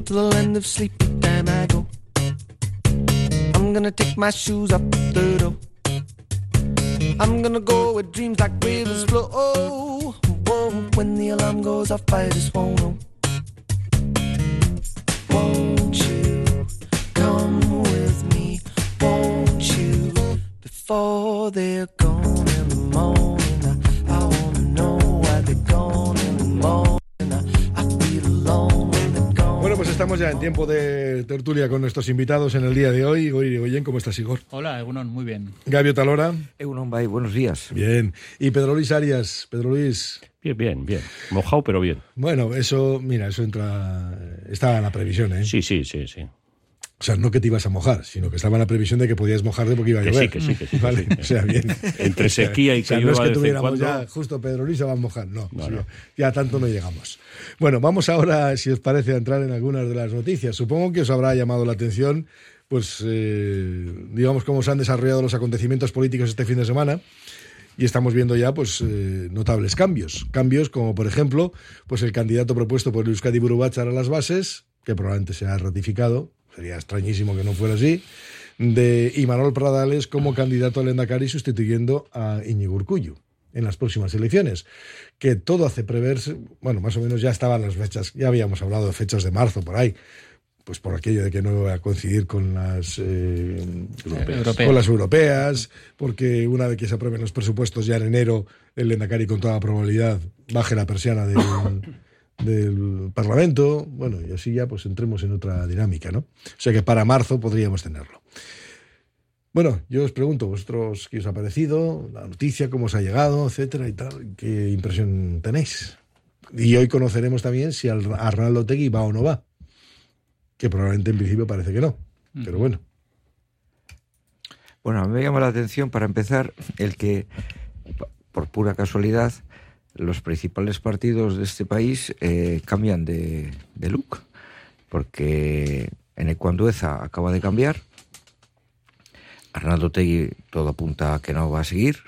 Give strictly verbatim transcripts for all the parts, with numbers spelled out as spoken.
to the land of sleep, down I go. I'm gonna take my shoes up the door. I'm gonna go where dreams like rivers flow. Oh, whoa, when the alarm goes off, I just won't know. Won't you come with me? Won't you? Before they're gone in the morning, I, I wanna know why they're gone in the morning. I, I feel alone when they're gone. Bueno, pues estamos ya en tiempo de tertulia con nuestros invitados en el día de hoy. Igor Irigoyen, ¿cómo estás, Igor? Hola, Egunon, muy bien. Gabio Talora. Egunon Bay, buenos días. Bien. Y Pedro Luis Arias. Pedro Luis. Bien, bien, bien. Mojado, pero bien. Bueno, eso, mira, eso entra... Estaba en la previsión, ¿eh? Sí, sí, sí, sí. O sea, no que te ibas a mojar, sino que estaba en la previsión de que podías mojarte porque iba a que llover. Sí, que sí, que sí. Vale, que sí. o sea, bien. Entre sequía y que o sea, llueva no es que de vez en tuviéramos cuando. ya, justo Pedro Luis se va a mojar, no. No, sí, no. Ya tanto no llegamos. Bueno, vamos ahora, si os parece, a entrar en algunas de las noticias. Supongo que os habrá llamado la atención, pues, eh, digamos, cómo se han desarrollado los acontecimientos políticos este fin de semana. Y estamos viendo ya, pues, eh, notables cambios. Cambios como, por ejemplo, pues el candidato propuesto por Euskadi Buru Batzar a las bases, que probablemente sea ratificado, sería extrañísimo que no fuera así, de Imanol Pradales como candidato al Lehendakari sustituyendo a Iñigo Urkullu en las próximas elecciones. Que todo hace preverse, bueno, más o menos ya estaban las fechas, ya habíamos hablado de fechas de marzo por ahí, pues por aquello de que no iba a coincidir con las eh, europeas. con las europeas, porque una vez que se aprueben los presupuestos ya en enero, el Lehendakari con toda probabilidad baje la persiana del, del Parlamento, bueno, y así ya pues entremos en otra dinámica, ¿no? O sea que para marzo podríamos tenerlo. Bueno, yo os pregunto, vosotros, ¿qué os ha parecido? La noticia, cómo os ha llegado, etcétera y tal, ¿qué impresión tenéis? Y hoy conoceremos también si Arnaldo Otegi va o no va. Que probablemente en principio parece que no, pero bueno. Bueno, a mí me llama la atención, para empezar, el que, por pura casualidad, los principales partidos de este país eh, cambian de, de look, porque Eneco Andueza acaba de cambiar, Arnaldo Otegi todo apunta a que no va a seguir,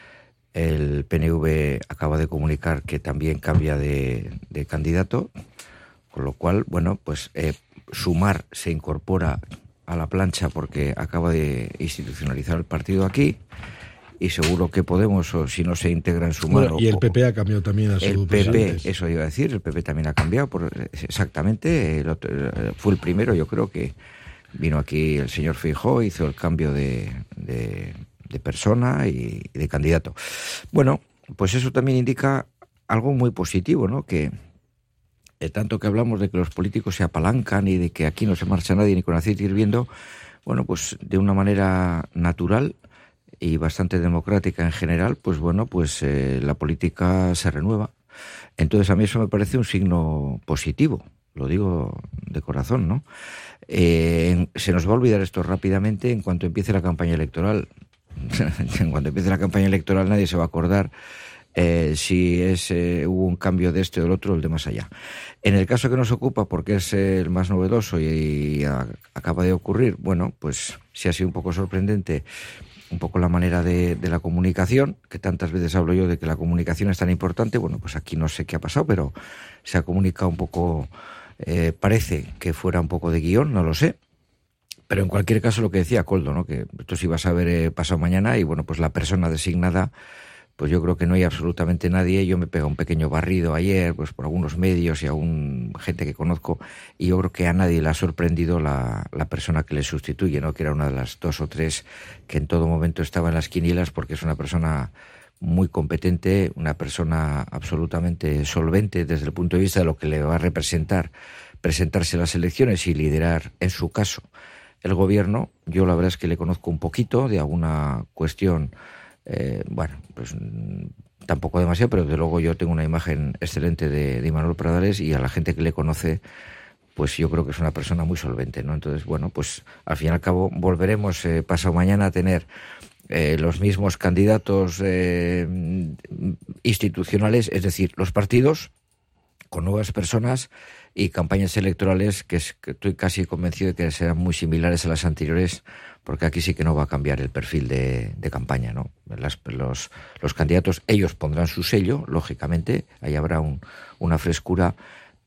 el P N V acaba de comunicar que también cambia de, de candidato, con lo cual, bueno, pues... Eh, Sumar se incorpora a la plancha porque acaba de institucionalizar el partido aquí, y seguro que Podemos, o si no se integra en Sumar... Bueno, y el P P ha cambiado también a su El P P, presidente. eso iba a decir, el P P también ha cambiado, por, exactamente, el otro, fue el primero, yo creo que vino aquí el señor Feijóo, hizo el cambio de, de, de persona y de candidato. Bueno, pues eso también indica algo muy positivo, ¿no?, que... Eh, tanto que hablamos de que los políticos se apalancan y de que aquí no se marcha nadie ni con aceite hirviendo, bueno, pues de una manera natural y bastante democrática en general, pues bueno, pues eh, la política se renueva. Entonces a mí eso me parece un signo positivo, lo digo de corazón, ¿no? Eh, se nos va a olvidar esto rápidamente en cuanto empiece la campaña electoral. En cuanto empiece la campaña electoral nadie se va a acordar Eh, si es, eh, hubo un cambio de este o del otro, el de más allá. En el caso que nos ocupa, porque es eh, el más novedoso y, y a, acaba de ocurrir, bueno, pues sí ha sido un poco sorprendente un poco la manera de, de la comunicación, que tantas veces hablo yo de que la comunicación es tan importante. Bueno, pues aquí no sé qué ha pasado, pero se ha comunicado un poco, eh, parece que fuera un poco de guión, no lo sé. Pero en cualquier caso lo que decía Coldo, ¿no?, que esto se iba a saber eh, pasado mañana, y bueno, pues la persona designada, pues yo creo que no hay absolutamente nadie. Yo me pego un pequeño barrido ayer, pues por algunos medios y a un gente que conozco, y yo creo que a nadie le ha sorprendido la, la persona que le sustituye, ¿no?, que era una de las dos o tres que en todo momento estaba en las quinielas, porque es una persona muy competente, una persona absolutamente solvente desde el punto de vista de lo que le va a representar presentarse a las elecciones y liderar, en su caso, el gobierno. Yo la verdad es que le conozco un poquito de alguna cuestión. Eh, bueno, pues tampoco demasiado, pero desde luego yo tengo una imagen excelente de, de Imanol Pradales, y a la gente que le conoce, pues yo creo que es una persona muy solvente, ¿no? Entonces, bueno, pues al fin y al cabo volveremos eh, pasado mañana a tener eh, los mismos candidatos eh, institucionales, es decir, los partidos con nuevas personas y campañas electorales que, es, que estoy casi convencido de que serán muy similares a las anteriores, porque aquí sí que no va a cambiar el perfil de, de campaña, ¿no? Las, los, los candidatos, ellos pondrán su sello, lógicamente, ahí habrá un, una frescura,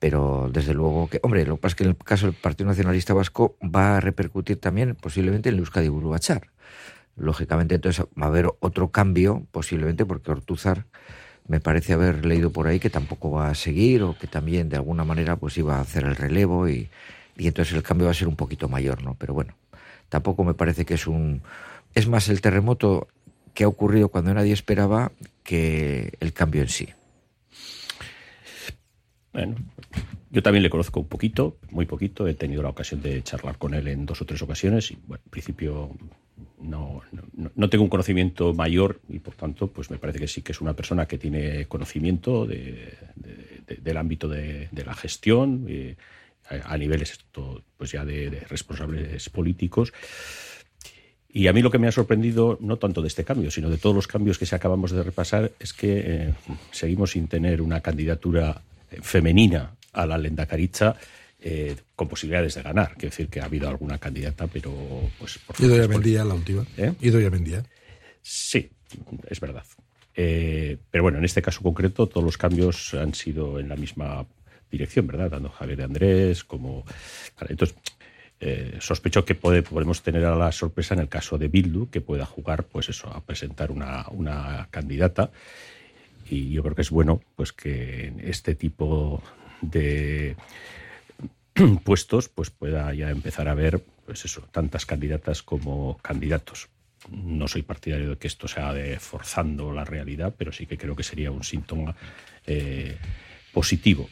pero desde luego que, hombre, lo que pasa es que en el caso del Partido Nacionalista Vasco va a repercutir también posiblemente en el Euskadi Buru Batzar. Lógicamente entonces va a haber otro cambio, posiblemente porque Ortúzar me parece haber leído por ahí que tampoco va a seguir, o que también de alguna manera pues iba a hacer el relevo, y, y entonces el cambio va a ser un poquito mayor, ¿no? Pero bueno, tampoco me parece que es un... Es más el terremoto que ha ocurrido cuando nadie esperaba que el cambio en sí. Bueno, yo también le conozco un poquito, muy poquito. He tenido la ocasión de charlar con él en dos o tres ocasiones y, bueno, en principio no, no, no tengo un conocimiento mayor y, por tanto, pues me parece que sí que es una persona que tiene conocimiento de, de, de, del ámbito de, de la gestión eh, a, a niveles esto, pues ya de, de responsables políticos. Y a mí lo que me ha sorprendido, no tanto de este cambio, sino de todos los cambios que se acabamos de repasar, es que eh, seguimos sin tener una candidatura femenina a la Lehendakaritza eh, con posibilidades de ganar. Quiero decir que ha habido alguna candidata, pero pues por Idoia Mendia, la última. ¿Eh? Idoia Mendia. Sí, es verdad. Eh, pero bueno, en este caso concreto todos los cambios han sido en la misma dirección, ¿verdad? Tanto Javier de Andrés como... Entonces, eh, sospecho que puede, podemos tener a la sorpresa en el caso de Bildu, que pueda jugar, pues eso, a presentar una, una candidata. Y yo creo que es bueno pues que en este tipo de puestos pues pueda ya empezar a ver pues eso, tantas candidatas como candidatos. No soy partidario de que esto sea de forzando la realidad, pero sí que creo que sería un síntoma eh, positivo.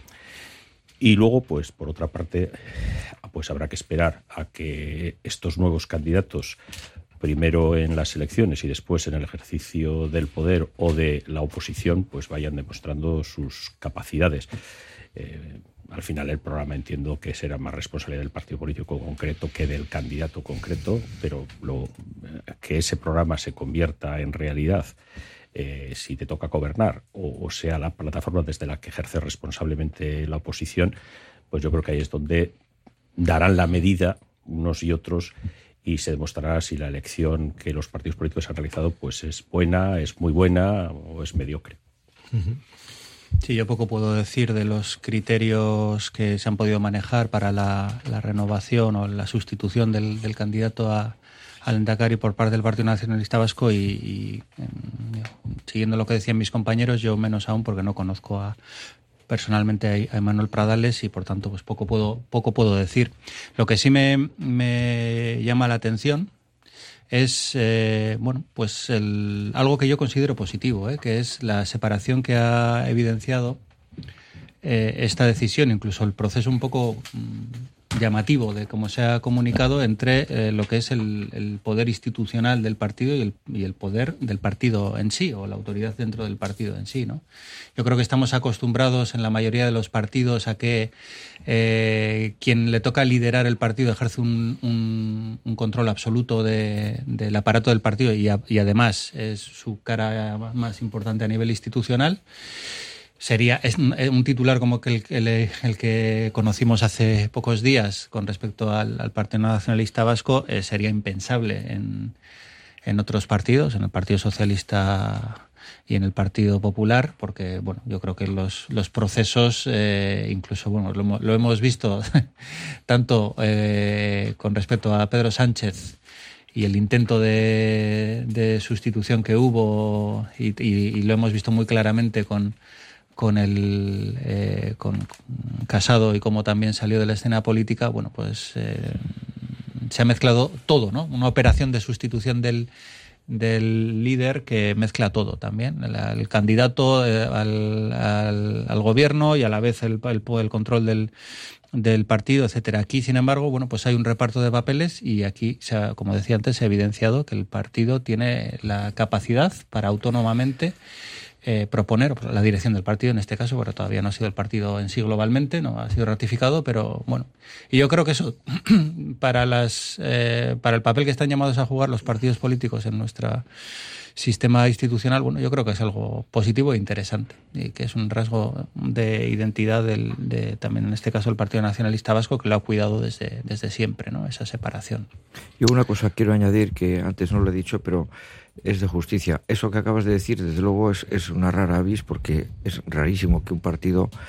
Y luego, pues por otra parte, pues habrá que esperar a que estos nuevos candidatos, primero en las elecciones y después en el ejercicio del poder o de la oposición, pues vayan demostrando sus capacidades. Eh, al final el programa entiendo que será más responsabilidad del partido político concreto que del candidato concreto, pero lo, que ese programa se convierta en realidad, eh, si te toca gobernar, o, o sea la plataforma desde la que ejerce responsablemente la oposición, pues yo creo que ahí es donde darán la medida unos y otros, y se demostrará si la elección que los partidos políticos han realizado pues es buena, es muy buena o es mediocre. Uh-huh. Sí, yo poco puedo decir de los criterios que se han podido manejar para la, la renovación o la sustitución del, del candidato a, al Lehendakari por parte del Partido Nacionalista Vasco, y, y en, siguiendo lo que decían mis compañeros, yo menos aún porque no conozco a personalmente a Manuel Pradales y por tanto pues poco puedo poco puedo decir. Lo que sí me, me llama la atención es eh, bueno pues el, algo que yo considero positivo, eh, que es la separación que ha evidenciado eh, esta decisión, incluso el proceso un poco mmm, llamativo de cómo se ha comunicado entre eh, lo que es el, el poder institucional del partido y el, y el poder del partido en sí, o la autoridad dentro del partido en sí, ¿no? Yo creo que estamos acostumbrados en la mayoría de los partidos a que eh, quien le toca liderar el partido ejerce un, un, un control absoluto de, del aparato del partido y, a, y además es su cara más importante a nivel institucional. Sería es un titular como que el, el, el que conocimos hace pocos días con respecto al, al Partido Nacionalista Vasco, eh, sería impensable en, en otros partidos, en el Partido Socialista y en el Partido Popular, porque bueno, yo creo que los, los procesos, eh, incluso bueno, lo, lo hemos visto tanto eh, con respecto a Pedro Sánchez y el intento de, de sustitución que hubo, y, y, y lo hemos visto muy claramente con con el eh, con Casado y cómo también salió de la escena política. Bueno, pues eh, se ha mezclado todo, ¿no? Una operación de sustitución del del líder que mezcla todo también, el, el candidato eh, al, al, al gobierno y a la vez el, el, el control del del partido, etcétera. Aquí, sin embargo, bueno, pues hay un reparto de papeles y aquí, se ha, como decía antes, se ha evidenciado que el partido tiene la capacidad para autónomamente Eh, proponer la dirección del partido en este caso, porque todavía no ha sido el partido en sí globalmente, no ha sido ratificado, pero bueno, y yo creo que eso para las eh, para el papel que están llamados a jugar los partidos políticos en nuestro sistema institucional, bueno, yo creo que es algo positivo e interesante, y que es un rasgo de identidad del, de también en este caso el Partido Nacionalista Vasco, que lo ha cuidado desde, desde siempre, ¿no? Esa separación. Yo una cosa quiero añadir que antes no lo he dicho, pero es de justicia. Eso que acabas de decir, desde luego, es, es una rara avis, porque es rarísimo que un partido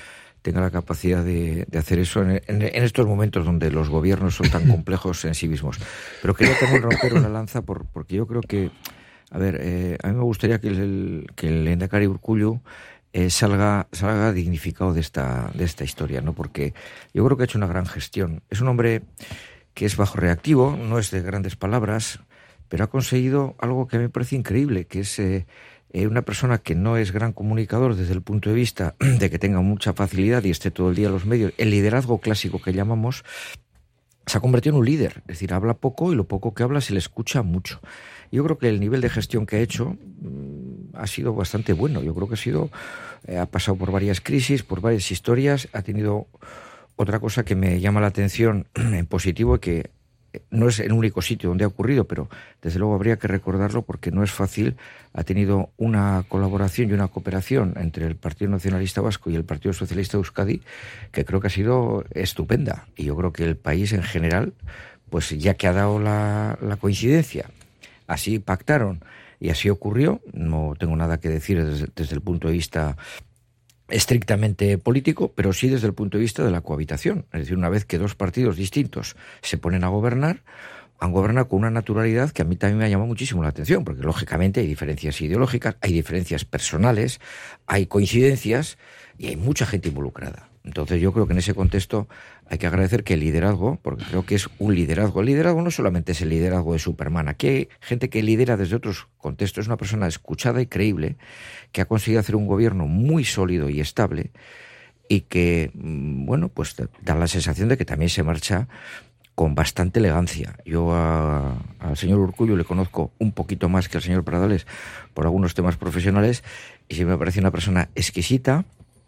tenga la capacidad de, de hacer eso en, en, en estos momentos donde los gobiernos son tan complejos en sí mismos. Pero quería también romper una lanza por, porque yo creo que, a ver, eh, a mí me gustaría que el, que el Lehendakari Urkullu eh, salga, salga dignificado de esta, de esta historia, ¿no? Porque yo creo que ha hecho una gran gestión. Es un hombre que es bajo reactivo, no es de grandes palabras, pero ha conseguido algo que a mí me parece increíble, que es eh, eh, una persona que no es gran comunicador desde el punto de vista de que tenga mucha facilidad y esté todo el día en los medios. El liderazgo clásico que llamamos se ha convertido en un líder, es decir, habla poco y lo poco que habla se le escucha mucho. Yo creo que el nivel de gestión que ha hecho mmm, ha sido bastante bueno. Yo creo que ha sido, eh, ha pasado por varias crisis, por varias historias, ha tenido otra cosa que me llama la atención en positivo, que no es el único sitio donde ha ocurrido, pero desde luego habría que recordarlo porque no es fácil. Ha tenido una colaboración y una cooperación entre el Partido Nacionalista Vasco y el Partido Socialista de Euskadi que creo que ha sido estupenda. Y yo creo que el país en general, pues ya que ha dado la, la coincidencia, así pactaron y así ocurrió, no tengo nada que decir desde, desde el punto de vista estrictamente político, pero sí desde el punto de vista de la cohabitación. Es decir, una vez que dos partidos distintos se ponen a gobernar, han gobernado con una naturalidad que a mí también me ha llamado muchísimo la atención, porque lógicamente hay diferencias ideológicas, hay diferencias personales, hay coincidencias y hay mucha gente involucrada. Entonces yo creo que en ese contexto hay que agradecer que el liderazgo, porque creo que es un liderazgo, el liderazgo no solamente es el liderazgo de Superman, aquí hay gente que lidera desde otros contextos, es una persona escuchada y creíble, que ha conseguido hacer un gobierno muy sólido y estable y que, bueno, pues da la sensación de que también se marcha con bastante elegancia. Yo a, al señor Urkullu le conozco un poquito más que al señor Pradales por algunos temas profesionales y sí me parece una persona exquisita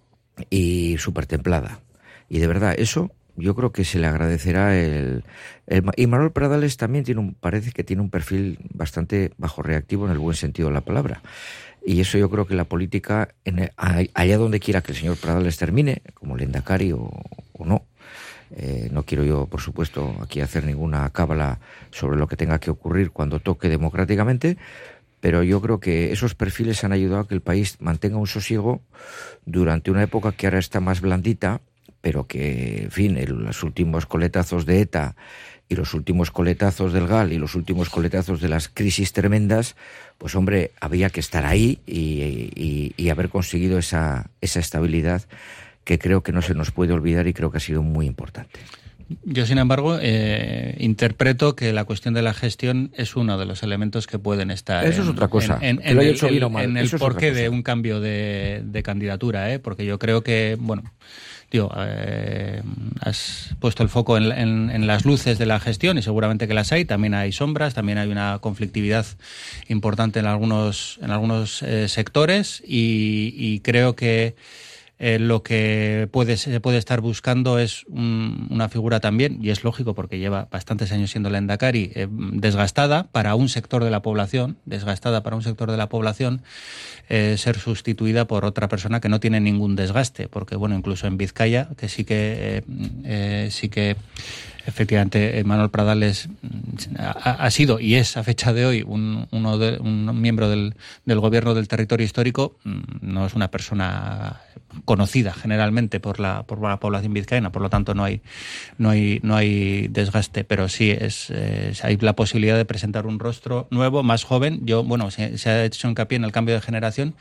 y súper templada. Y de verdad, eso yo creo que se le agradecerá el, el... Y Manuel Pradales también tiene un, parece que tiene un perfil bastante bajo reactivo en el buen sentido de la palabra. Y eso yo creo que la política, en el, allá donde quiera que el señor Pradales termine, como Lehendakari o, o no, eh, no quiero yo, por supuesto, aquí hacer ninguna cábala sobre lo que tenga que ocurrir cuando toque democráticamente, pero yo creo que esos perfiles han ayudado a que el país mantenga un sosiego durante una época que ahora está más blandita, pero que, en fin, el, los últimos coletazos de ETA y los últimos coletazos del G A L y los últimos coletazos de las crisis tremendas, pues hombre, había que estar ahí y, y, y haber conseguido esa, esa estabilidad que creo que no se nos puede olvidar y creo que ha sido muy importante. Yo, sin embargo, eh, interpreto que la cuestión de la gestión es uno de los elementos que pueden estar Eso en, es otra cosa, en, en, que lo haya el, hecho bien o mal. en el Eso es porqué otra cosa. de un cambio de, de candidatura, ¿eh? Porque yo creo que, bueno, tío, eh, has puesto el foco en, en, en las luces de la gestión y seguramente que las hay. También hay sombras, también hay una conflictividad importante en algunos, en algunos eh, sectores y, y creo que Eh, lo que puede, se puede estar buscando es un, una figura también, y es lógico porque lleva bastantes años siendo Lehendakari, eh, desgastada para un sector de la población, desgastada para un sector de la población, eh, ser sustituida por otra persona que no tiene ningún desgaste, porque bueno, incluso en Vizcaya, que sí que, eh, eh, sí que efectivamente Manuel Pradales ha, ha sido y es a fecha de hoy un, uno de, un miembro del, del gobierno del territorio histórico, no es una persona conocida generalmente por la por la población vizcaína, por lo tanto no hay no hay no hay desgaste, pero sí es eh, hay la posibilidad de presentar un rostro nuevo, más joven. Yo bueno se, se ha hecho hincapié en el cambio de generación.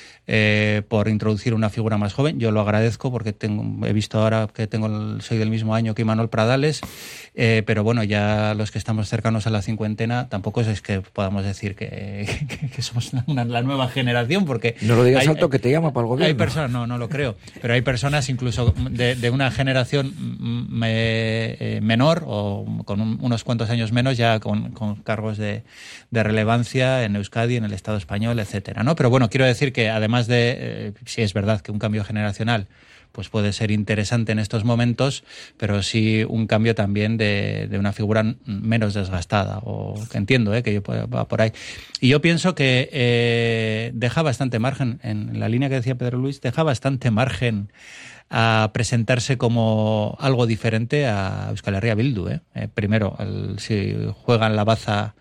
Eh, por introducir una figura más joven. Yo lo agradezco porque tengo, he visto ahora que tengo el, soy del mismo año que Manuel Pradales, eh, pero bueno, ya los que estamos cercanos a la cincuentena tampoco es que podamos decir que, que, que somos una, la nueva generación, porque... No lo digas hay, alto que te llama para el gobierno. Hay personas, no, no lo creo, pero hay personas incluso de, de una generación me, eh, menor o con un, unos cuantos años menos ya con, con cargos de, de relevancia en Euskadi, en el Estado español, etcétera, ¿no? Pero bueno, quiero decir que además de, eh, sí es verdad que un cambio generacional pues puede ser interesante en estos momentos, pero sí un cambio también de, de una figura menos desgastada, o que entiendo eh, que yo va por ahí. Y yo pienso que eh, deja bastante margen, en la línea que decía Pedro Luis, deja bastante margen a presentarse como algo diferente a Euskal Herria Bildu. Eh. Eh, primero, el, si juegan la baza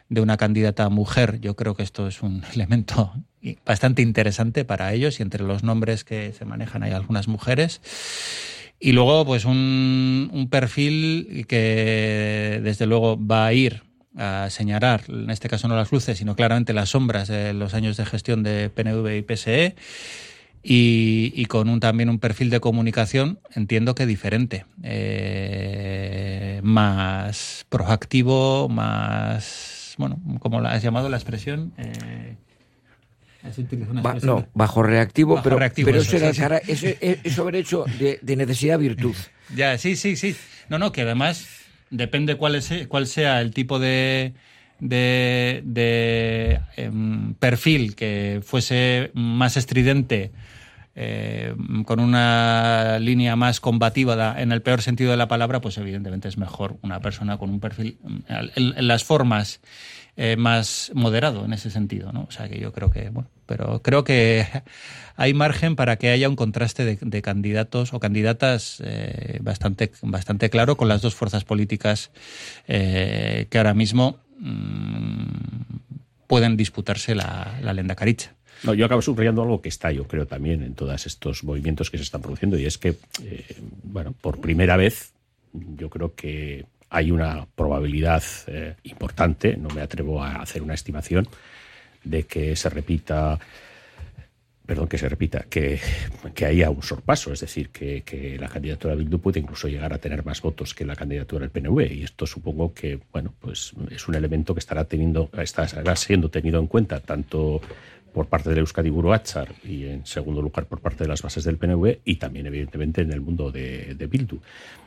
de una candidata mujer. Yo creo que esto es un elemento bastante interesante para ellos, y entre los nombres que se manejan hay algunas mujeres. Y luego, pues un, un perfil que desde luego va a ir a señalar, en este caso no las luces, sino claramente las sombras de los años de gestión de P N V y P S E, y, y con un, también un perfil de comunicación, entiendo que diferente, eh, más proactivo, más, bueno, como la has llamado la expresión... Eh, Ba, no, bajo reactivo, bajo pero, reactivo, pero eso, eso, era, eso, eso haber hecho de, de necesidad virtud. Ya, sí, sí, sí. No, no, que además depende cuál, es, cuál sea el tipo de, de, de eh, perfil que fuese más estridente, eh, con una línea más combativa en el peor sentido de la palabra, pues evidentemente es mejor una persona con un perfil en, en las formas Eh, más moderado en ese sentido, ¿no? O sea que yo creo que, bueno, pero creo que hay margen para que haya un contraste de, de candidatos o candidatas eh, bastante, bastante claro con las dos fuerzas políticas eh, que ahora mismo mmm, pueden disputarse la, la lehendakaritza. No, yo acabo subrayando algo que está, yo creo, también en todos estos movimientos que se están produciendo, y es que, eh, bueno, por primera vez, yo creo que hay una probabilidad eh, importante, no me atrevo a hacer una estimación, de que se repita, perdón, que se repita, que, que haya un sorpaso, es decir, que, que la candidatura de Bildu puede incluso llegar a tener más votos que la candidatura del P N V, y esto supongo que, bueno, pues es un elemento que estará teniendo, estará siendo tenido en cuenta tanto por parte del Euskadi Buru Batzar y en segundo lugar por parte de las bases del P N V, y también evidentemente en el mundo de, de Bildu.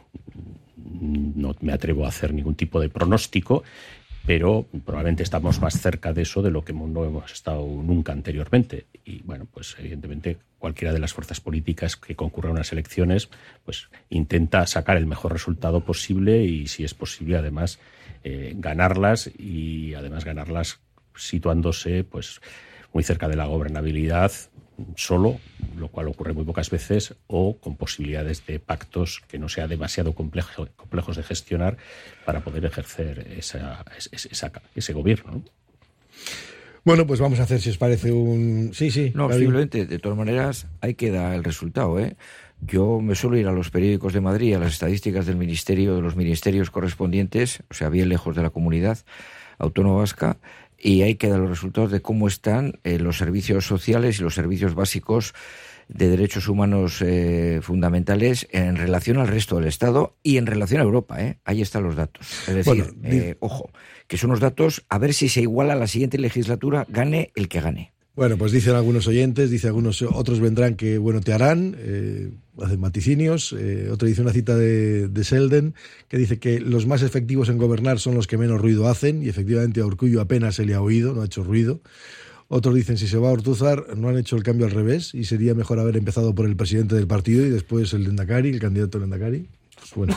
No me atrevo a hacer ningún tipo de pronóstico, pero probablemente estamos más cerca de eso de lo que no hemos estado nunca anteriormente. Y bueno, pues evidentemente cualquiera de las fuerzas políticas que concurran a unas elecciones pues intenta sacar el mejor resultado posible y, si es posible, además eh, ganarlas, y además ganarlas situándose pues muy cerca de la gobernabilidad solo, lo cual ocurre muy pocas veces, o con posibilidades de pactos que no sean demasiado complejo, complejos de gestionar para poder ejercer esa, esa, ese gobierno, ¿no? Bueno, pues vamos a hacer, si os parece, un... Sí, sí. No, David. Simplemente, de todas maneras, ahí queda el resultado, ¿eh? Yo me suelo ir a los periódicos de Madrid, a las estadísticas del ministerio, de los ministerios correspondientes, o sea, bien lejos de la comunidad autónoma vasca, y ahí quedan los resultados de cómo están eh, los servicios sociales y los servicios básicos de derechos humanos eh, fundamentales en relación al resto del Estado y en relación a Europa, ¿eh? Ahí están los datos. Es decir, bueno, eh, ojo, que son los datos, a ver si se iguala a la siguiente legislatura, gane el que gane. Bueno, pues dicen algunos oyentes, dice algunos otros vendrán que bueno te harán, eh, hacen vaticinios. Eh, otro dice una cita de, de Selden que dice que los más efectivos en gobernar son los que menos ruido hacen, y efectivamente a Urkullu apenas se le ha oído, no ha hecho ruido. Otros dicen, si se va a Ortúzar, no han hecho el cambio al revés, y sería mejor haber empezado por el presidente del partido y después el Lehendakari, el candidato al Lehendakari. Pues bueno,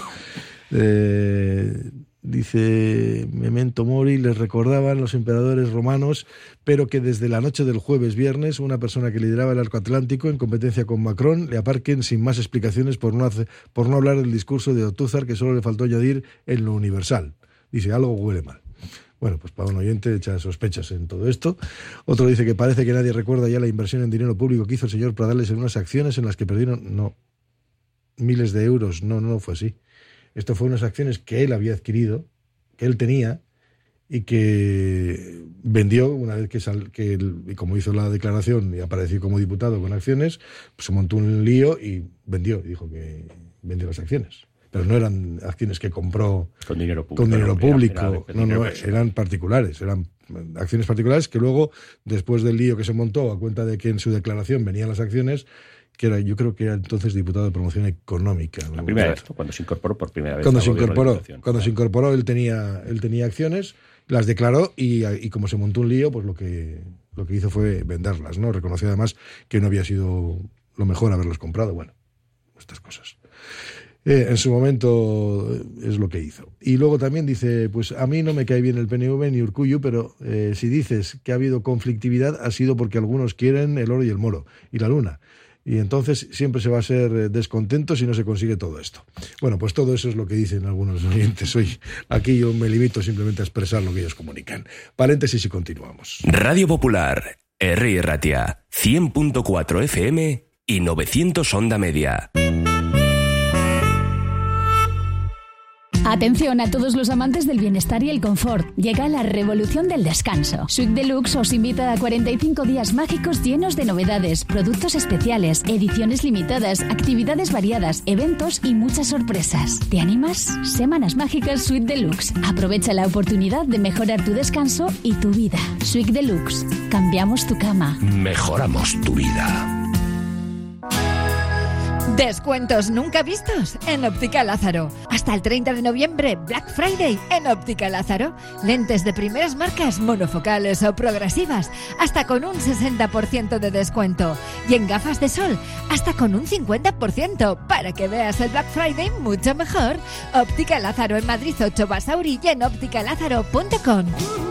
eh, dice Memento Mori, les recordaban los emperadores romanos, pero que desde la noche del jueves viernes una persona que lideraba el arco atlántico en competencia con Macron le aparquen sin más explicaciones por no, hacer, por no hablar del discurso de Ortúzar, que solo le faltó añadir en lo universal. Dice, algo huele mal. Bueno, pues para un oyente echa sospechas en todo esto. Otro dice que parece que nadie recuerda ya la inversión en dinero público que hizo el señor Pradales en unas acciones en las que perdieron, no, miles de euros. No, no, no fue así. Esto fue unas acciones que él había adquirido, que él tenía, y que vendió una vez que, sal, que él, como hizo la declaración y apareció como diputado con acciones, pues se montó un lío y vendió, y dijo que vendió las acciones. Pero no eran acciones que compró con dinero público. Con dinero no, público. Era, era, no, no, no eran particulares, eran acciones particulares que luego, después del lío que se montó a cuenta de que en su declaración venían las acciones, que era, yo creo que era entonces diputado de promoción económica. La primera vez, cuando se incorporó por primera vez. Cuando se incorporó, cuando se incorporó él tenía, él tenía acciones, las declaró y, y como se montó un lío, pues lo que, lo que hizo fue venderlas, ¿no? Reconoció además que no había sido lo mejor haberlas comprado. Bueno, estas cosas. Eh, en su momento es lo que hizo. Y luego también dice, pues a mí no me cae bien el P N V ni Urkullu, pero eh, si dices que ha habido conflictividad ha sido porque algunos quieren el oro y el moro y la luna. y entonces siempre se va a ser descontento si no se consigue todo esto. Bueno, pues todo eso es lo que dicen algunos oyentes. Hoy aquí yo me limito simplemente a expresar lo que ellos comunican. Paréntesis y continuamos. Radio Popular, Herri Ratia, cien punto cuatro F M y novecientos onda media. Atención a todos los amantes del bienestar y el confort. Llega la revolución del descanso. Suite Deluxe os invita a cuarenta y cinco días mágicos llenos de novedades, productos especiales, ediciones limitadas, actividades variadas, eventos y muchas sorpresas. ¿Te animas? Semanas mágicas Suite Deluxe. Aprovecha la oportunidad de mejorar tu descanso y tu vida. Suite Deluxe. Cambiamos tu cama. Mejoramos tu vida. Descuentos nunca vistos en Óptica Lázaro. Hasta el treinta de noviembre, Black Friday en Óptica Lázaro. Lentes de primeras marcas monofocales o progresivas, hasta con un sesenta por ciento de descuento. Y en gafas de sol, hasta con un cincuenta por ciento. Para que veas el Black Friday mucho mejor. Óptica Lázaro en Madrid ocho Basauri y en óptica lázaro punto com.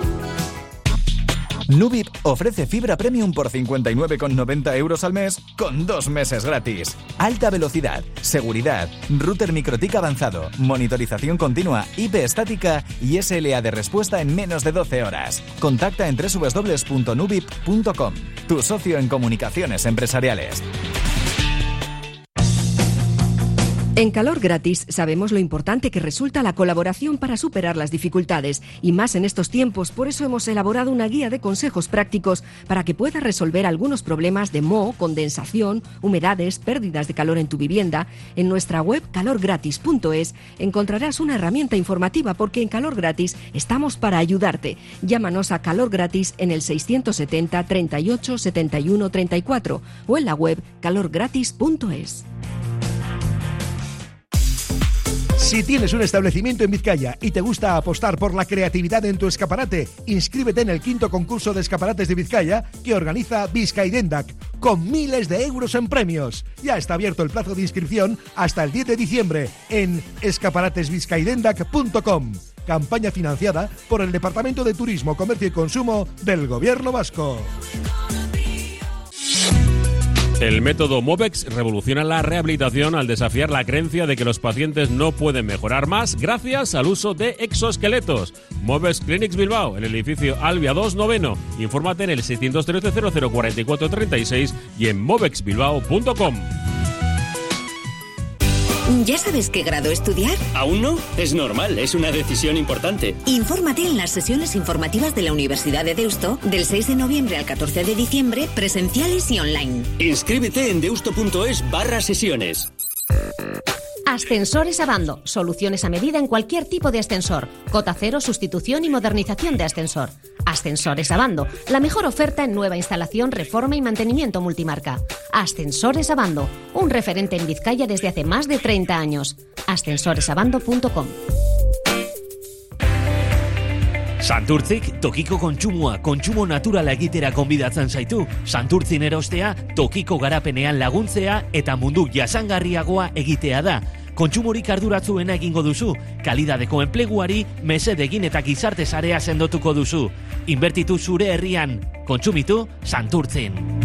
Nubip ofrece fibra premium por cincuenta y nueve con noventa euros al mes con dos meses gratis. Alta velocidad, seguridad, router MikroTik avanzado, monitorización continua, I P estática y S L A de respuesta en menos de doce horas. Contacta en doble u doble u doble u punto nubip punto com, tu socio en comunicaciones empresariales. En Calor Gratis sabemos lo importante que resulta la colaboración para superar las dificultades, y más en estos tiempos. Por eso hemos elaborado una guía de consejos prácticos para que puedas resolver algunos problemas de moho, condensación, humedades, pérdidas de calor en tu vivienda. En nuestra web calor gratis punto es encontrarás una herramienta informativa, porque en Calor Gratis estamos para ayudarte. Llámanos a Calor Gratis en el seiscientos setenta, treinta y ocho, setenta y uno, treinta y cuatro o en la web calor gratis punto es. Si tienes un establecimiento en Vizcaya y te gusta apostar por la creatividad en tu escaparate, inscríbete en el quinto concurso de escaparates de Vizcaya que organiza Vizcaidendac, con miles de euros en premios. Ya está abierto el plazo de inscripción hasta el diez de diciembre en escaparates vizcaidendac punto com. Campaña financiada por el Departamento de Turismo, Comercio y Consumo del Gobierno Vasco. El método Movex revoluciona la rehabilitación al desafiar la creencia de que los pacientes no pueden mejorar más gracias al uso de exoesqueletos. Movex Clinics Bilbao, en el edificio Albia dos noveno. Infórmate en el seiscientos trece, cero cero cuarenta y cuatro treinta y seis y en movex bilbao punto com. ¿Ya sabes qué grado estudiar? ¿Aún no? Es normal, es una decisión importante. Infórmate en las sesiones informativas de la Universidad de Deusto del seis de noviembre al catorce de diciembre, presenciales y online. Inscríbete en deusto punto es barra sesiones. Ascensores Abando. Soluciones a medida en cualquier tipo de ascensor. Cota cero, sustitución y modernización de ascensor. Ascensores Abando. La mejor oferta en nueva instalación, reforma y mantenimiento multimarca. Ascensores Abando. Un referente en Vizcaya desde hace más de treinta años. ascensores abando punto com. Santurtzik tokiko kontsumoa, kontsumo naturala egitera gonbidatzen zaitu. Santurtzin erostea, tokiko garapenean laguntzea eta mundu jasangarriagoa egitea da. Kontsumorik arduratsuena egingo duzu, kalidadeko enpleguari mesedegin eta gizarte sarea sendotuko duzu. Inbertitu zure herrian, kontsumitu Santurtzin.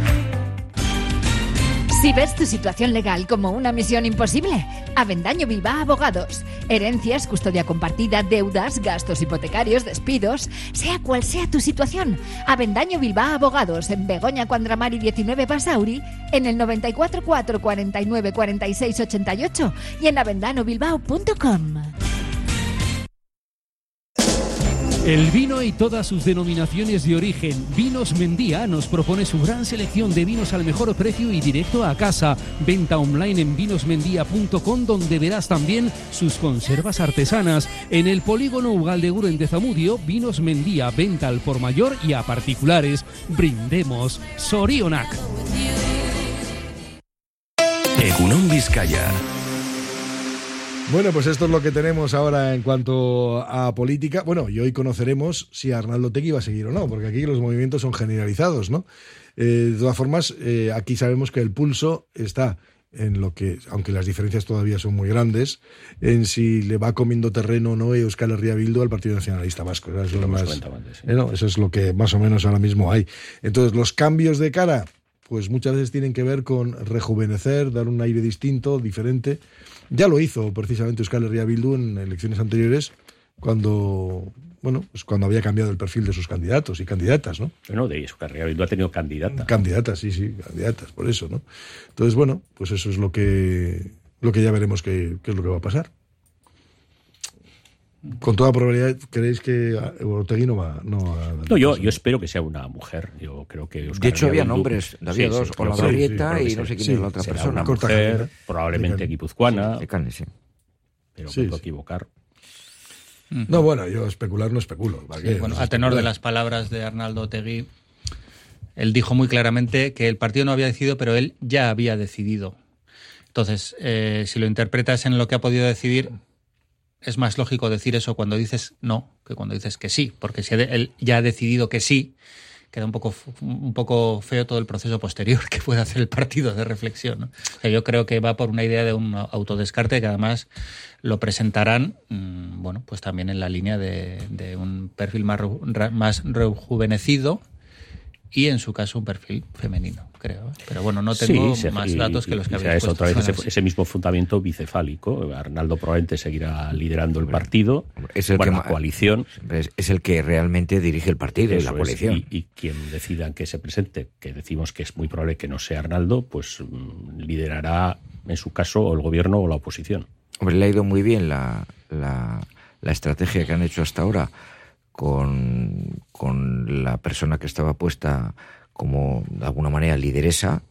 Si ves tu situación legal como una misión imposible, Avendaño Bilbao Abogados. Herencias, custodia compartida, deudas, gastos hipotecarios, despidos, sea cual sea tu situación. Avendaño Bilbao Abogados, en Begoña Cuandramari diecinueve Basauri, en el noventa y cuatro, cuatro cuarenta y nueve, cuarenta y seis, ochenta y ocho y en avendano bilbao punto com. El vino y todas sus denominaciones de origen. Vinos Mendía nos propone su gran selección de vinos al mejor precio y directo a casa. Venta online en vinos mendía punto com, donde verás también sus conservas artesanas. En el polígono Ugaldeguro de Zamudio, Vinos Mendía, venta al por mayor y a particulares. Brindemos Sorionak. Egunon Vizcaya. Bueno, pues esto es lo que tenemos ahora en cuanto a política. Bueno, y hoy conoceremos si Arnaldo Otegi va a seguir o no, porque aquí los movimientos son generalizados, ¿no? Eh, de todas formas, eh, aquí sabemos que el pulso está en lo que, aunque las diferencias todavía son muy grandes, en si le va comiendo terreno o no Euskal Herria Bildu al Partido Nacionalista Vasco. Eso es, lo más, eh, no, eso es lo que más o menos ahora mismo hay. Entonces, los cambios de cara, pues muchas veces tienen que ver con rejuvenecer, dar un aire distinto, diferente. Ya lo hizo precisamente Euskal Herria Bildu en elecciones anteriores, cuando, bueno, pues cuando había cambiado el perfil de sus candidatos y candidatas, ¿no? Bueno, de Euskal Herria Bildu ha tenido candidata. Candidatas, sí, sí, candidatas, por eso, ¿no? Entonces, bueno, pues eso es lo que, lo que ya veremos qué, qué es lo que va a pasar. Con toda probabilidad, ¿creéis que Otegi no va, no va a dar No, yo, paso? yo espero que sea una mujer. Yo creo que Euskal De hecho, Herria había Bildu- nombres, había Sí, dos, sí, o la sí, Barrieta sí, y sí, no sé quién sí, es la otra será persona. Una Corta mujer, Jaén, probablemente Jaén. guipuzcoana, De Canes, sí. pero Sí, me puedo sí. equivocar. No, bueno, yo especular no especulo. ¿para Sí, qué? bueno, No sé a tenor de especular. las palabras de Arnaldo Otegi, él dijo muy claramente que el partido no había decidido, pero él ya había decidido. Entonces, eh, si lo interpretas en lo que ha podido decidir, es más lógico decir eso cuando dices no que cuando dices que sí, porque si él ya ha decidido que sí, queda un poco un poco feo todo el proceso posterior que puede hacer el partido de reflexión, ¿no? O sea, yo creo que va por una idea de un autodescarte que además lo presentarán, mmm, bueno, pues también en la línea de, de un perfil más, re, más rejuvenecido y en su caso un perfil femenino, creo. Pero bueno, no tengo Sí, más y, datos que los que y, habéis es puesto. otra vez ese, ese mismo fundamento bicefálico. Arnaldo probablemente seguirá liderando el partido, Es el bueno, que la ma- coalición. Es, es el que realmente dirige el partido y Eso la es, coalición. y, y quien decidan que se presente, que decimos que es muy probable que no sea Arnaldo, pues mm, liderará, en su caso, el gobierno o la oposición. Hombre, le ha ido muy bien la, la, la estrategia que han hecho hasta ahora con, con la persona que estaba puesta como, de alguna manera, lideresa,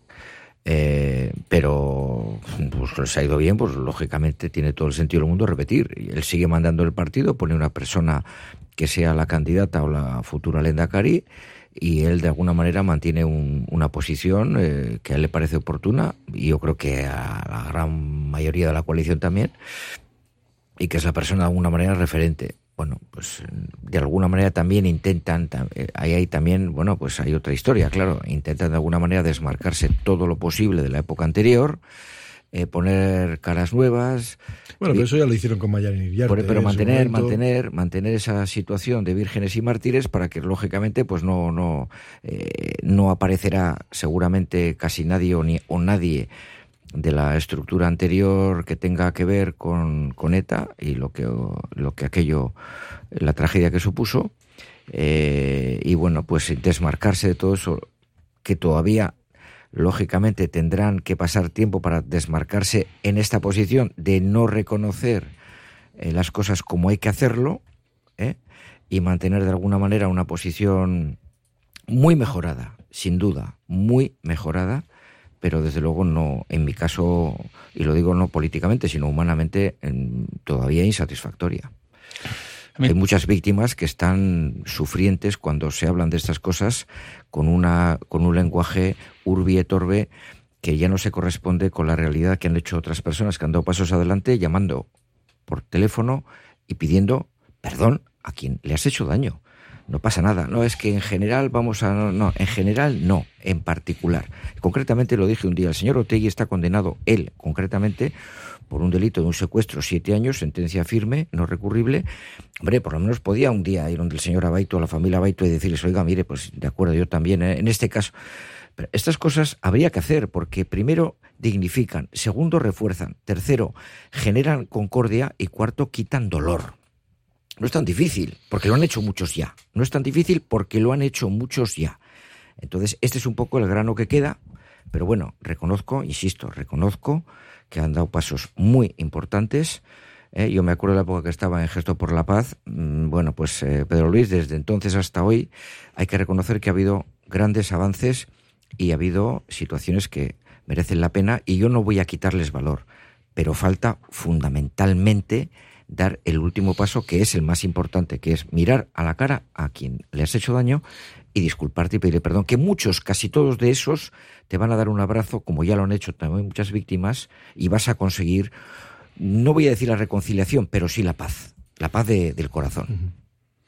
eh, pero pues les ha ido bien, pues lógicamente tiene todo el sentido del mundo repetir. Y él sigue mandando el partido, pone una persona que sea la candidata o la futura Lehendakari, y él de alguna manera mantiene un, una posición eh, que a él le parece oportuna, y yo creo que a la gran mayoría de la coalición también, y que es la persona de alguna manera referente. Bueno, pues de alguna manera también intentan, ahí hay también, bueno, pues hay otra historia, claro, intentan de alguna manera desmarcarse todo lo posible de la época anterior, eh, poner caras nuevas. Bueno, y, pero eso ya lo hicieron con Mayarín Iriarte. por, pero en su mantener, momento. mantener, mantener esa situación de vírgenes y mártires para que lógicamente pues no, no, eh, no aparecerá seguramente casi nadie o, ni, o nadie de la estructura anterior que tenga que ver con, con ETA y lo que, lo que aquello, la tragedia que supuso, eh, y bueno, pues desmarcarse de todo eso, que todavía lógicamente tendrán que pasar tiempo para desmarcarse en esta posición de no reconocer eh, las cosas como hay que hacerlo, ¿eh? Y mantener de alguna manera una posición muy mejorada, sin duda, muy mejorada, pero desde luego no, en mi caso, y lo digo no políticamente, sino humanamente, en, todavía insatisfactoria. Hay muchas víctimas que están sufrientes cuando se hablan de estas cosas con una con un lenguaje urbi et orbi que ya no se corresponde con la realidad que han hecho otras personas que han dado pasos adelante llamando por teléfono y pidiendo perdón a quien le has hecho daño. No pasa nada, no es que en general vamos a... No, no, en general no, en particular. Concretamente lo dije un día, el señor Otegi está condenado, él concretamente, por un delito de un secuestro, siete años, sentencia firme, no recurrible. Hombre, por lo menos podía un día ir donde el señor Abaito, a la familia Abaito, y decirles, oiga, mire, pues de acuerdo, yo también, ¿eh? En este caso... Pero estas cosas habría que hacer, porque primero dignifican, segundo refuerzan, tercero generan concordia y cuarto quitan dolor. No es tan difícil, porque lo han hecho muchos ya. No es tan difícil porque lo han hecho muchos ya. Entonces, este es un poco el grano que queda, pero bueno, reconozco, insisto, reconozco que han dado pasos muy importantes. Eh, yo me acuerdo de la época que estaba en Gesto por la Paz. Mm, bueno, pues eh, Pedro Luis, desde entonces hasta hoy, hay que reconocer que ha habido grandes avances y ha habido situaciones que merecen la pena, y yo no voy a quitarles valor, pero falta fundamentalmente dar el último paso, que es el más importante, que es mirar a la cara a quien le has hecho daño y disculparte y pedirle perdón, que muchos, casi todos de esos, te van a dar un abrazo, como ya lo han hecho también muchas víctimas, y vas a conseguir, no voy a decir la reconciliación, pero sí la paz, la paz de, del corazón. Uh-huh.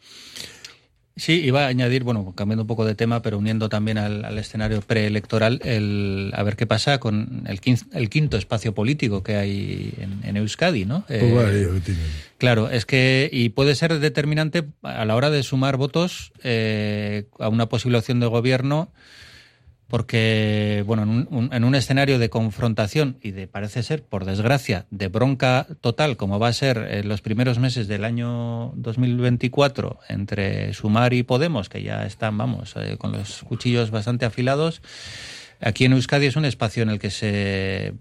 Sí, iba a añadir, bueno, cambiando un poco de tema, pero uniendo también al, al escenario preelectoral, el, a ver qué pasa con el, quinto, el quinto espacio político que hay en, en Euskadi, ¿no? Pues eh, vale, claro, es que, y puede ser determinante a la hora de sumar votos eh, a una posible opción de gobierno, porque bueno, en un, un, en un escenario de confrontación y de, parece ser, por desgracia, de bronca total, como va a ser en los primeros meses del año dos mil veinticuatro entre Sumar y Podemos, que ya están, vamos, eh, con los cuchillos bastante afilados. Aquí en Euskadi es un espacio en el que se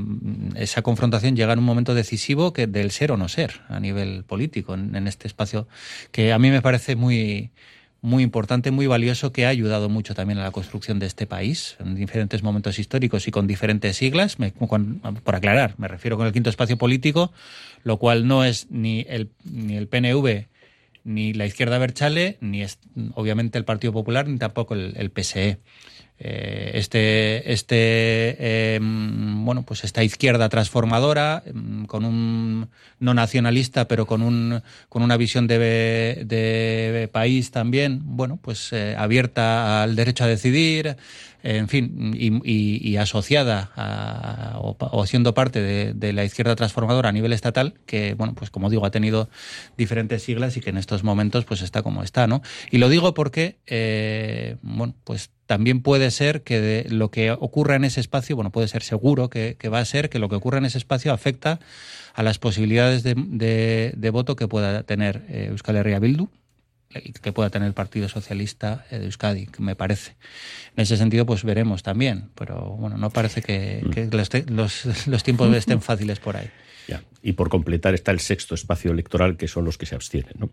esa confrontación llega en un momento decisivo que del ser o no ser a nivel político, en, en este espacio que a mí me parece muy, muy importante, muy valioso, que ha ayudado mucho también a la construcción de este país en diferentes momentos históricos y con diferentes siglas. Me, con, por aclarar, me refiero con el quinto espacio político, lo cual no es ni el, ni el P N V, ni la izquierda abertzale, ni es, obviamente el Partido Popular, ni tampoco el, el P S E. Eh, este, este, eh, bueno, pues esta izquierda transformadora, con un no nacionalista, pero con un, con una visión de, de país también, bueno, pues eh, abierta al derecho a decidir, en fin, y, y, y asociada a, o, o siendo parte de, de la izquierda transformadora a nivel estatal, que, bueno, pues como digo, ha tenido diferentes siglas y que en estos momentos pues está como está, ¿no? Y lo digo porque, eh, bueno, pues también puede ser que de lo que ocurra en ese espacio, bueno, puede ser seguro que, que va a ser que lo que ocurra en ese espacio afecta a las posibilidades de, de, de voto que pueda tener eh, Euskal Herria Bildu y que pueda tener el Partido Socialista de Euskadi, que me parece. En ese sentido, pues veremos también, pero bueno, no parece que, que los, los, los tiempos estén fáciles por ahí. Ya. Y por completar está el sexto espacio electoral, que son los que se abstienen, ¿no?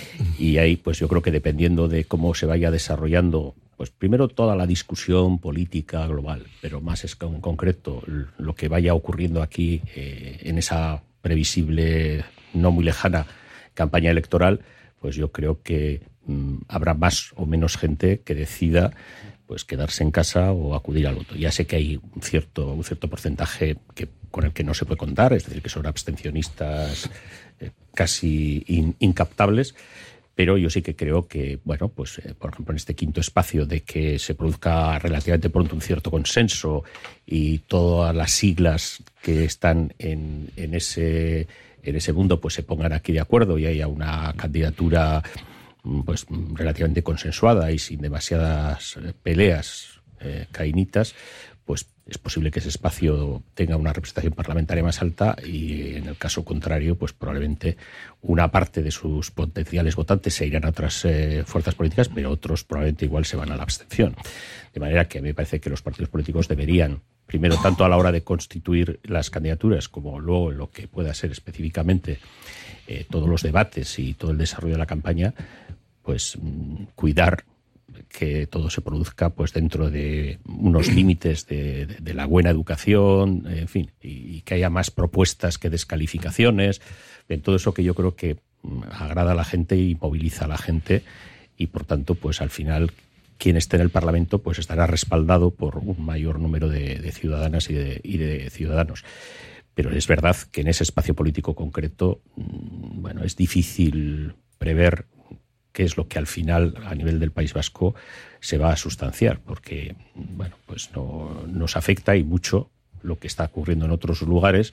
Y ahí, pues yo creo que dependiendo de cómo se vaya desarrollando, pues primero toda la discusión política global, pero más es en concreto lo que vaya ocurriendo aquí eh, en esa previsible, no muy lejana campaña electoral, pues yo creo que mmm, habrá más o menos gente que decida pues quedarse en casa o acudir al voto. Ya sé que hay un cierto, un cierto porcentaje que, con el que no se puede contar, es decir, que son abstencionistas eh, casi in, incaptables, pero yo sí que creo que, bueno, pues eh, por ejemplo en este quinto espacio de que se produzca relativamente pronto un cierto consenso y todas las siglas que están en, en ese en ese mundo pues se pongan aquí de acuerdo y haya una candidatura pues relativamente consensuada y sin demasiadas peleas eh, cainitas, pues es posible que ese espacio tenga una representación parlamentaria más alta y en el caso contrario, pues probablemente una parte de sus potenciales votantes se irán a otras eh, fuerzas políticas, pero otros probablemente igual se van a la abstención. De manera que a mí me parece que los partidos políticos deberían, primero tanto a la hora de constituir las candidaturas como luego lo que pueda ser específicamente eh, todos los debates y todo el desarrollo de la campaña, pues mmm, cuidar que todo se produzca pues dentro de unos límites de, de, de la buena educación, en fin, y, y que haya más propuestas que descalificaciones, en todo eso que yo creo que agrada a la gente y moviliza a la gente y por tanto pues al final quien esté en el Parlamento pues estará respaldado por un mayor número de, de ciudadanas y de, y de ciudadanos. Pero es verdad que en ese espacio político concreto, bueno, es difícil prever qué es lo que al final, a nivel del País Vasco, se va a sustanciar, porque bueno, pues no nos afecta y mucho lo que está ocurriendo en otros lugares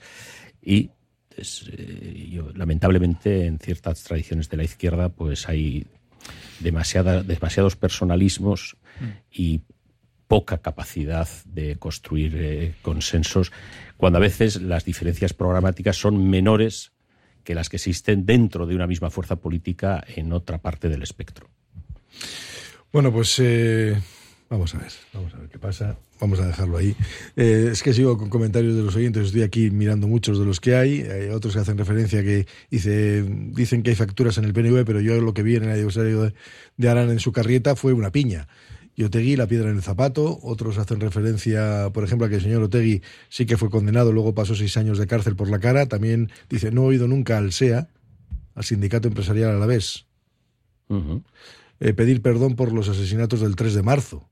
y es, eh, yo, lamentablemente en ciertas tradiciones de la izquierda pues hay demasiada, demasiados personalismos mm. y poca capacidad de construir eh, consensos, cuando a veces las diferencias programáticas son menores que las que existen dentro de una misma fuerza política en otra parte del espectro. Bueno, pues eh, vamos a ver, vamos a ver qué pasa. Vamos a dejarlo ahí. Eh, es que sigo con comentarios de los oyentes, estoy aquí mirando muchos de los que hay, hay otros que hacen referencia que dice, dicen que hay facturas en el P N V, pero yo lo que vi en el aniversario de, de Arán en su carrieta fue una piña. Y Otegi, la piedra en el zapato. Otros hacen referencia, por ejemplo, a que el señor Otegi sí que fue condenado, luego pasó seis años de cárcel por la cara. También dice, no he oído nunca al S E A, al Sindicato Empresarial Alavés, uh-huh. eh, pedir perdón por los asesinatos del tres de marzo,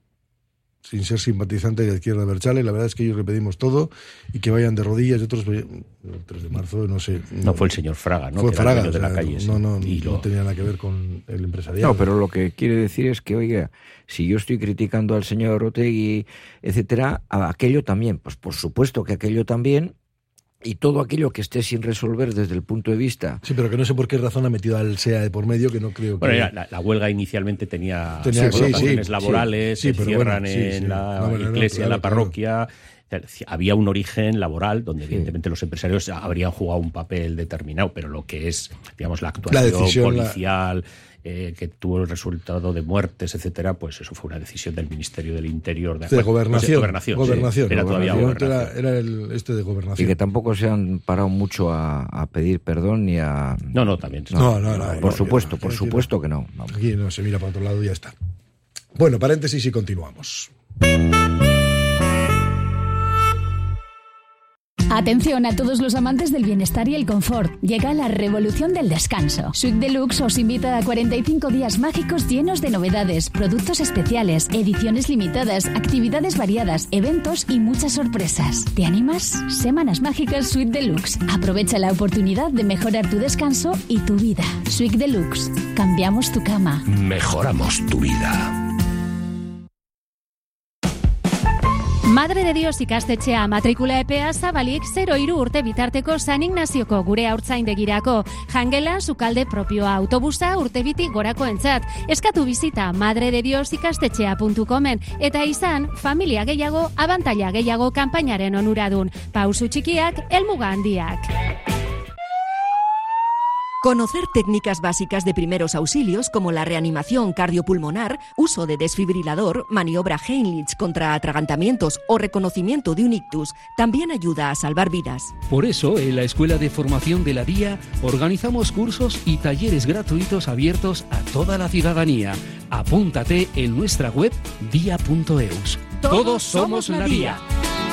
sin ser simpatizante de la izquierda abertzale. La verdad es que ellos le pedimos todo y que vayan de rodillas. Y otros, el tres de marzo, no sé. No, no fue el señor Fraga, ¿no? Fue que Fraga, de o sea, la calle, no, no, sí. no, lo... no tenía nada que ver con el empresariado. No, pero lo que quiere decir es que, oiga, si yo estoy criticando al señor Otegi, etcétera, a aquello también, pues por supuesto que aquello también y todo aquello que esté sin resolver desde el punto de vista... Sí, pero que no sé por qué razón ha metido al S E A de por medio, que no creo que... Bueno, la, la huelga inicialmente tenía, tenía sí, situaciones sí, laborales, sí, sí, se cierran bueno, sí, en sí. la No, bueno, iglesia, no, en la claro, parroquia... Había un origen laboral donde evidentemente los empresarios habrían jugado un papel determinado, pero lo que es, digamos, la actuación la decisión, policial, la... eh, que tuvo el resultado de muertes, etcétera, pues eso fue una decisión del Ministerio del Interior. De, de bueno, gobernación. No sé, gobernación, gobernación, sí, era gobernación, todavía gobernación. Era, era el este de gobernación. Y que tampoco se han parado mucho a, a pedir perdón ni a... No, no, también. No, no, no. no, por no supuesto, no, por aquí supuesto no, que no. Vamos. Aquí no se mira para otro lado y ya está. Bueno, paréntesis y continuamos. Atención a todos los amantes del bienestar y el confort. Llega la revolución del descanso. Suite Deluxe os invita a cuarenta y cinco días mágicos llenos de novedades, productos especiales, ediciones limitadas, actividades variadas, eventos y muchas sorpresas. ¿Te animas? Semanas mágicas Suite Deluxe. Aprovecha la oportunidad de mejorar tu descanso y tu vida. Suite Deluxe. Cambiamos tu cama. Mejoramos tu vida. Madre de Dios ikastetxea matrikula epea zabalik zero hiru urte bitarteko San Ignazioko gure haurtzaindegirako. Jangela, sukalde propioa, autobusa urtebitik gorakoentzat. Eskatu bizita madre de dios ikastetxea puntu comen eta izan familia gehiago, abantaila gehiago kanpainaren onuradun. Pausu txikiak, helmuga handiak. Conocer técnicas básicas de primeros auxilios como la reanimación cardiopulmonar, uso de desfibrilador, maniobra Heimlich contra atragantamientos o reconocimiento de un ictus también ayuda a salvar vidas. Por eso, en la Escuela de Formación de la D I A organizamos cursos y talleres gratuitos abiertos a toda la ciudadanía. Apúntate en nuestra web dia punto eus. Todos somos la D I A.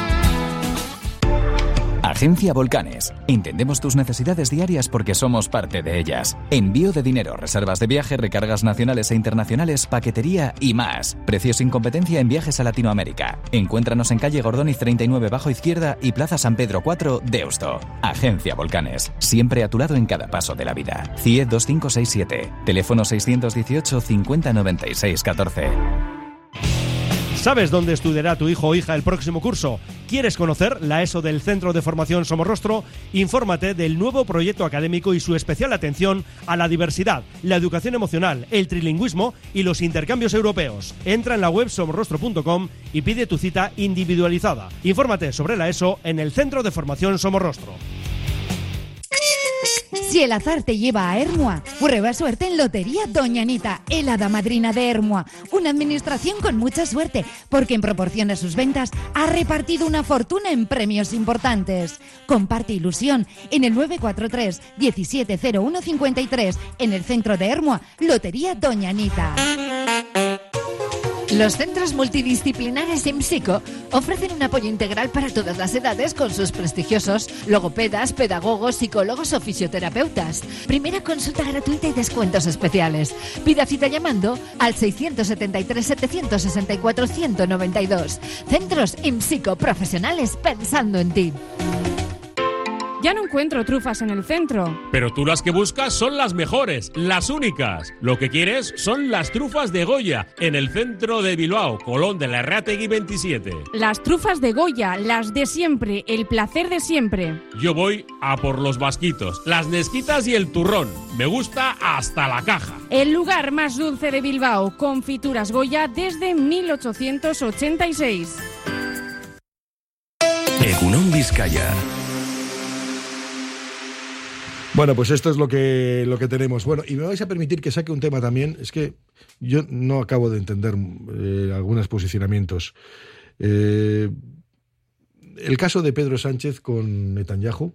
Agencia Volcanes. Entendemos tus necesidades diarias porque somos parte de ellas. Envío de dinero, reservas de viaje, recargas nacionales e internacionales, paquetería y más. Precios sin competencia en viajes a Latinoamérica. Encuéntranos en calle Gordóniz treinta y nueve bajo izquierda y Plaza San Pedro cuatro, Deusto. Agencia Volcanes. Siempre a tu lado en cada paso de la vida. C I E dos cinco seis siete. Teléfono seiscientos dieciocho cincuenta noventa y seis catorce. ¿Sabes dónde estudiará tu hijo o hija el próximo curso? ¿Quieres conocer la ESO del Centro de Formación Somorrostro? Infórmate del nuevo proyecto académico y su especial atención a la diversidad, la educación emocional, el trilingüismo y los intercambios europeos. Entra en la web somorrostro punto com y pide tu cita individualizada. Infórmate sobre la ESO en el Centro de Formación Somorrostro. Si el azar te lleva a Ermua, prueba suerte en Lotería Doña Anita, el hada madrina de Ermua. Una administración con mucha suerte, porque en proporción a sus ventas ha repartido una fortuna en premios importantes. Comparte ilusión en el nueve cuatro tres, diecisiete cero uno cincuenta y tres, en el centro de Ermua, Lotería Doña Anita. Los centros multidisciplinares IMSICO ofrecen un apoyo integral para todas las edades con sus prestigiosos logopedas, pedagogos, psicólogos o fisioterapeutas. Primera consulta gratuita y descuentos especiales. Pida cita llamando al seiscientos setenta y tres, setecientos sesenta y cuatro, ciento noventa y dos. Centros IMSICO, profesionales pensando en ti. Ya no encuentro trufas en el centro. Pero tú las que buscas son las mejores, las únicas. Lo que quieres son las trufas de Goya, en el centro de Bilbao, Colón de la Errategui veintisiete. Las trufas de Goya, las de siempre, el placer de siempre. Yo voy a por los vasquitos, las nesquitas y el turrón. Me gusta hasta la caja. El lugar más dulce de Bilbao, Confituras Goya desde mil ochocientos ochenta y seis. Egunon Vizcaya. Bueno, pues esto es lo que, lo que tenemos. Bueno, y me vais a permitir que saque un tema también. Es que yo no acabo de entender eh, algunos posicionamientos. Eh, el caso de Pedro Sánchez con Netanyahu,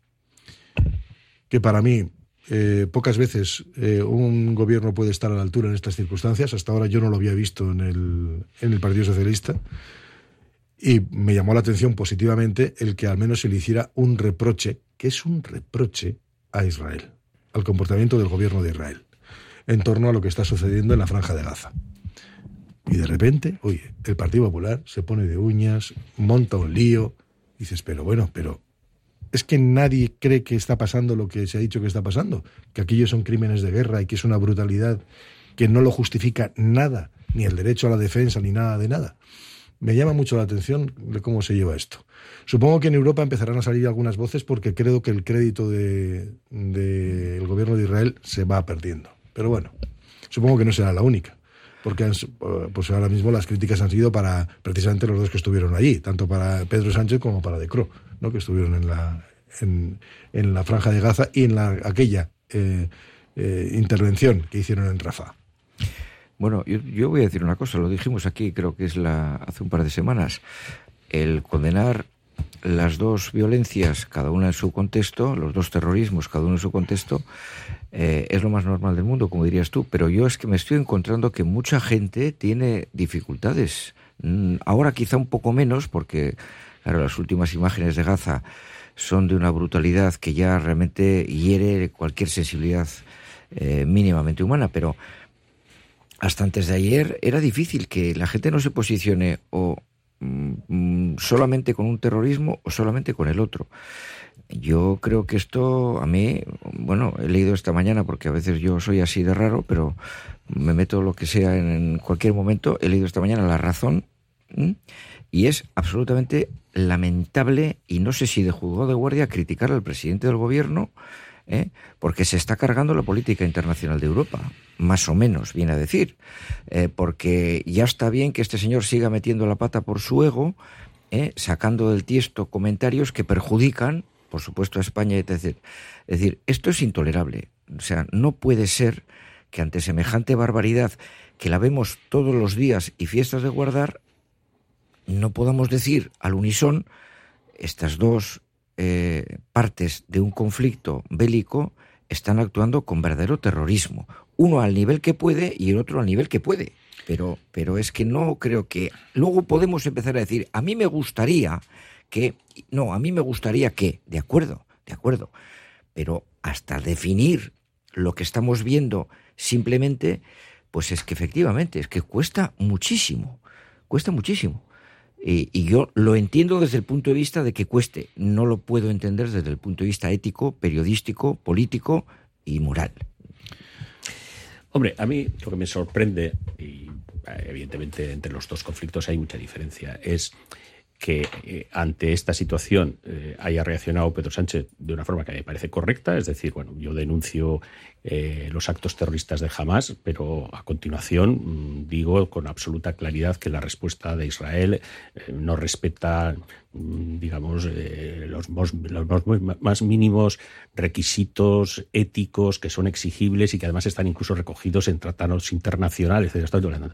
que para mí eh, pocas veces eh, un gobierno puede estar a la altura en estas circunstancias. Hasta ahora yo no lo había visto en el, en el Partido Socialista. Y me llamó la atención positivamente el que al menos se le hiciera un reproche, que es un reproche, a Israel, al comportamiento del gobierno de Israel, en torno a lo que está sucediendo en la Franja de Gaza. Y de repente, oye, el Partido Popular se pone de uñas, monta un lío, y dices, pero bueno, pero es que nadie cree que está pasando lo que se ha dicho que está pasando, que aquellos son crímenes de guerra y que es una brutalidad que no lo justifica nada, ni el derecho a la defensa, ni nada de nada. me llama mucho la atención de cómo se lleva esto. Supongo que en Europa empezarán a salir algunas voces porque creo que el crédito del de, de gobierno de Israel se va perdiendo. Pero bueno, supongo que no será la única, porque han, pues ahora mismo las críticas han sido para precisamente los dos que estuvieron allí, tanto para Pedro Sánchez como para De Croo, ¿no? Que estuvieron en la, en, en la Franja de Gaza y en la, aquella eh, eh, intervención que hicieron en Rafah. Bueno, yo, yo voy a decir una cosa, lo dijimos aquí, creo que es la hace un par de semanas, el condenar las dos violencias, cada una en su contexto, los dos terrorismos, cada uno en su contexto, eh, es lo más normal del mundo, como dirías tú, pero yo es que me estoy encontrando que mucha gente tiene dificultades. Ahora quizá un poco menos, porque claro, las últimas imágenes de Gaza son de una brutalidad que ya realmente hiere cualquier sensibilidad eh, mínimamente humana, pero hasta antes de ayer era difícil que la gente no se posicione o mm, solamente con un terrorismo o solamente con el otro. Yo creo que esto a mí, bueno, he leído esta mañana porque a veces yo soy así de raro, pero me meto lo que sea en, en cualquier momento. He leído esta mañana La Razón, ¿m? Y es absolutamente lamentable, y no sé si de juzgado de guardia, criticar al presidente del gobierno, ¿eh? Porque se está cargando la política internacional de Europa, más o menos, viene a decir, eh, porque ya está bien que este señor siga metiendo la pata por su ego, ¿eh? Sacando del tiesto comentarios que perjudican, por supuesto, a España, etcétera. Es decir, esto es intolerable. O sea, no puede ser que ante semejante barbaridad, que la vemos todos los días y fiestas de guardar, no podamos decir al unisón estas dos eh, partes de un conflicto bélico están actuando con verdadero terrorismo. Uno al nivel que puede y el otro al nivel que puede. Pero, pero es que no creo que... Luego podemos empezar a decir, a mí me gustaría que... No, a mí me gustaría que... De acuerdo, de acuerdo. Pero hasta definir lo que estamos viendo simplemente, pues es que efectivamente, es que cuesta muchísimo. Cuesta muchísimo. Y, y yo lo entiendo desde el punto de vista de que cueste. No lo puedo entender desde el punto de vista ético, periodístico, político y moral. Hombre, a mí lo que me sorprende, y evidentemente entre los dos conflictos hay mucha diferencia, es que eh, ante esta situación eh, haya reaccionado Pedro Sánchez de una forma que me parece correcta, es decir, bueno, yo denuncio eh, los actos terroristas de Hamás, pero a continuación mmm, digo con absoluta claridad que la respuesta de Israel eh, no respeta, mmm, digamos, eh, los, los, los más mínimos requisitos éticos que son exigibles y que además están incluso recogidos en tratados internacionales, etcétera.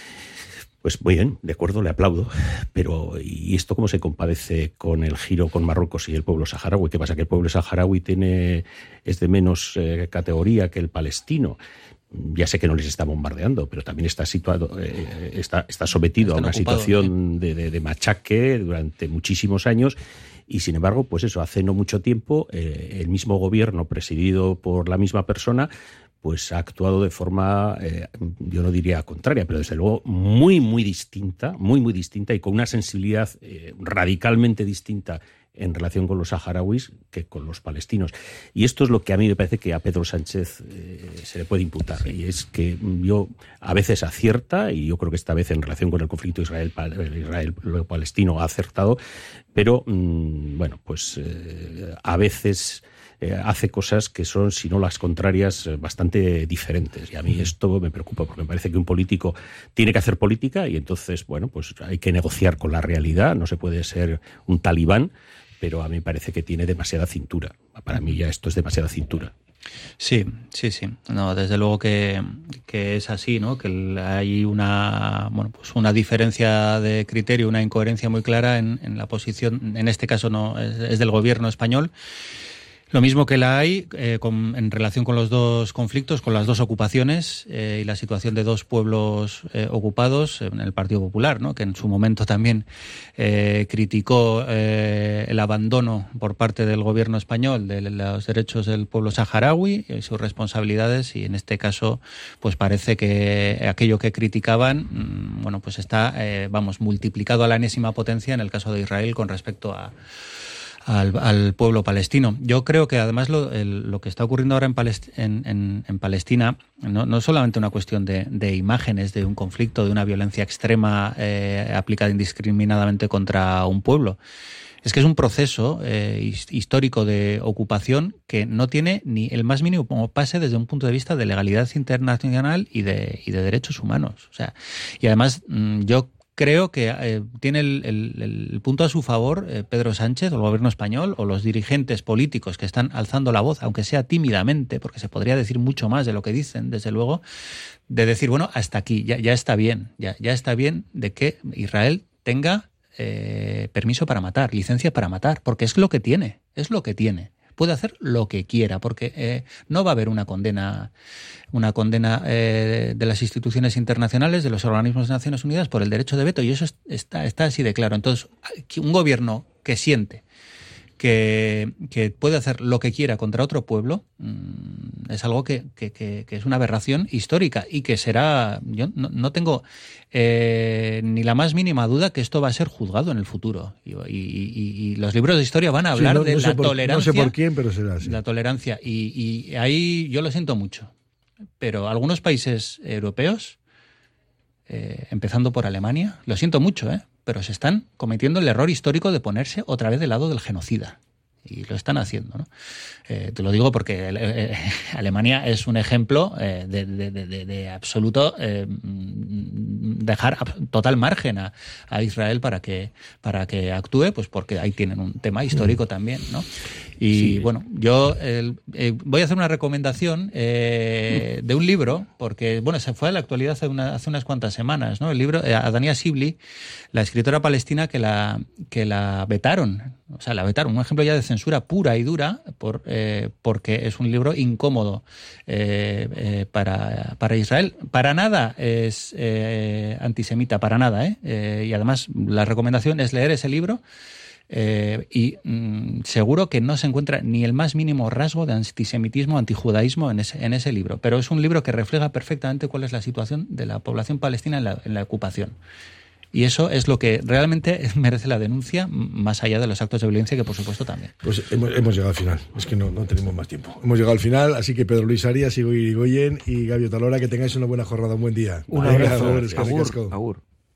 Pues muy bien, de acuerdo, le aplaudo, pero ¿y esto cómo se compadece con el giro con Marruecos y el pueblo saharaui? ¿Qué pasa? ¿Que el pueblo saharaui tiene, es de menos eh, categoría que el palestino? Ya sé que no les está bombardeando, pero también está situado, eh, está, está sometido Están a una ocupados, situación ¿eh? de, de, de machaque durante muchísimos años. Y sin embargo, pues eso, hace no mucho tiempo, eh, el mismo gobierno presidido por la misma persona pues ha actuado de forma, eh, yo no diría contraria, pero desde luego muy, muy distinta, muy, muy distinta y con una sensibilidad eh, radicalmente distinta en relación con los saharauis que con los palestinos. Y esto es lo que a mí me parece que a Pedro Sánchez eh, se le puede imputar. Sí. Y es que yo a veces acierta, y yo creo que esta vez en relación con el conflicto Israel-Palestino ha acertado, pero mmm, bueno, pues eh, a veces... Eh, hace cosas que son, si no las contrarias, eh, bastante diferentes. Y a mí esto me preocupa porque me parece que un político tiene que hacer política y entonces, bueno, pues hay que negociar con la realidad. No se puede ser un talibán, pero a mí me parece que tiene demasiada cintura. Para mí ya esto es demasiada cintura. Sí, sí, sí. No, desde luego que, que es así, ¿no? Que hay una, bueno, pues una diferencia de criterio, una incoherencia muy clara en, en la posición, en este caso no es, es del gobierno español. Lo mismo que la hay eh, con, en relación con los dos conflictos, con las dos ocupaciones eh, y la situación de dos pueblos eh, ocupados en el Partido Popular, ¿no? Que en su momento también eh, criticó eh, el abandono por parte del gobierno español de los derechos del pueblo saharaui y sus responsabilidades, y en este caso pues parece que aquello que criticaban mmm, bueno, pues está eh, vamos multiplicado a la enésima potencia en el caso de Israel con respecto a al, al pueblo palestino. Yo creo que además lo, el, lo que está ocurriendo ahora en, Palest- en, en, en Palestina no, no es solamente una cuestión de, de imágenes de un conflicto, de una violencia extrema eh, aplicada indiscriminadamente contra un pueblo. Es que es un proceso eh, histórico de ocupación que no tiene ni el más mínimo pase desde un punto de vista de legalidad internacional y de, y de derechos humanos. O sea, y además yo creo que eh, tiene el, el, el punto a su favor eh, Pedro Sánchez o el gobierno español o los dirigentes políticos que están alzando la voz, aunque sea tímidamente, porque se podría decir mucho más de lo que dicen, desde luego, de decir, bueno, hasta aquí, ya, ya está bien, ya, ya está bien de que Israel tenga Eh, permiso para matar, licencia para matar, porque es lo que tiene, es lo que tiene. Puede hacer lo que quiera, porque eh, no va a haber una condena, una condena eh, de las instituciones internacionales, de los organismos de Naciones Unidas por el derecho de veto, y eso está, está así de claro. Entonces, un gobierno que siente que, que puede hacer lo que quiera contra otro pueblo mmm, es algo que, que, que, que es una aberración histórica y que será, yo no, no tengo eh, ni la más mínima duda que esto va a ser juzgado en el futuro y, y, y, y los libros de historia van a hablar sí, no, de no la por, tolerancia. No sé por quién, pero será así. La tolerancia y, y ahí yo lo siento mucho, pero algunos países europeos, eh, empezando por Alemania, lo siento mucho, ¿eh? pero se están cometiendo el error histórico de ponerse otra vez del lado del genocida. Y lo están haciendo, ¿no? Eh, te lo digo porque eh, Alemania es un ejemplo eh, de, de, de, de absoluto eh, dejar total margen a, a Israel para que para que actúe, pues porque ahí tienen un tema histórico también, ¿no? Y sí. bueno, yo eh, eh, voy a hacer una recomendación eh, de un libro, porque bueno, se fue a la actualidad hace, una, hace unas cuantas semanas, ¿no? El libro, eh, Adania Sibli, la escritora palestina que la que la vetaron, o sea, la vetaron, un ejemplo ya de censura pura y dura, por, eh, porque es un libro incómodo eh, eh, para, para Israel. Para nada es eh, antisemita, para nada, ¿eh? Eh, y además la recomendación es leer ese libro eh, y mmm, seguro que no se encuentra ni el más mínimo rasgo de antisemitismo, antijudaísmo en ese, en ese libro. Pero es un libro que refleja perfectamente cuál es la situación de la población palestina en la, en la ocupación. Y eso es lo que realmente merece la denuncia, más allá de los actos de violencia, que por supuesto también. Pues hemos, hemos llegado al final, es que no, no tenemos más tiempo. Hemos llegado al final, así que Pedro Luis Arias, Igo Irigoyen y Gabi Otalora, que tengáis una buena jornada, un buen día. Un abrazo. Agur, agur.